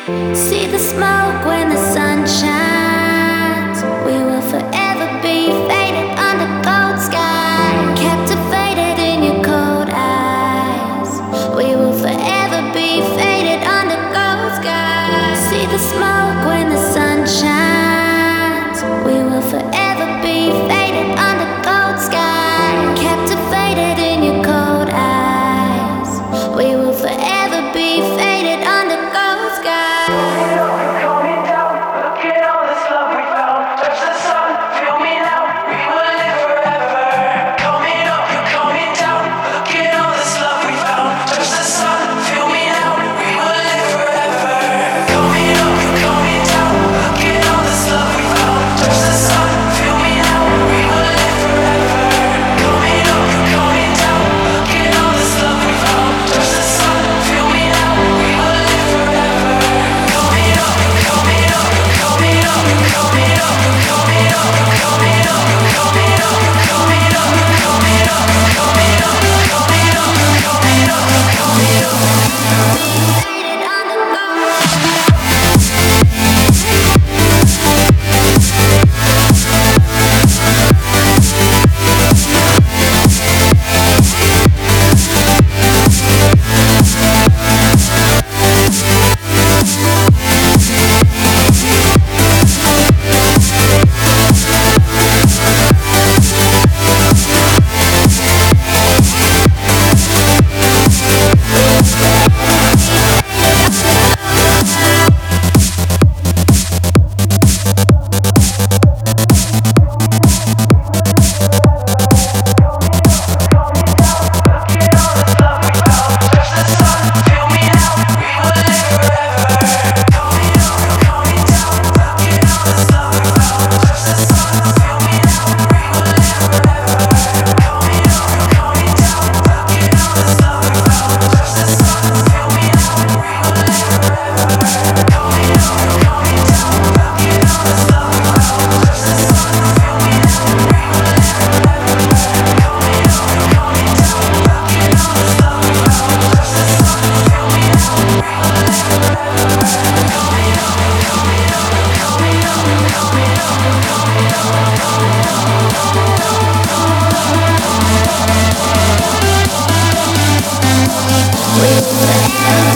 See the smoke when the sun shines. We will forever be faded under cold sky, captivated in your cold eyes. We will forever be faded under cold sky. See the smoke when the sun shines. We will forever be faded under cold sky, captivated in your cold eyes. We will forever be faded under cold sky. Coming down, look at all this love we found. Touch the sun, feel me now. We will live forever. Coming up, you're coming down. Look at all this love we found. Touch the sun, feel me now. We will live forever. Coming up, you're coming down. Look at all this love we found. Touch the sun, feel me now. We will live forever. Coming up, you're coming down. Look at all this love we found. Touch the sun, feel me now. We will live forever. Coming up, you're coming up, you're coming up, you're coming up, you're coming up, you're coming up, you're coming up, you're coming up, you're coming up, you're coming up, you're coming up, you're coming up, you're coming up. Faded under cold we will forever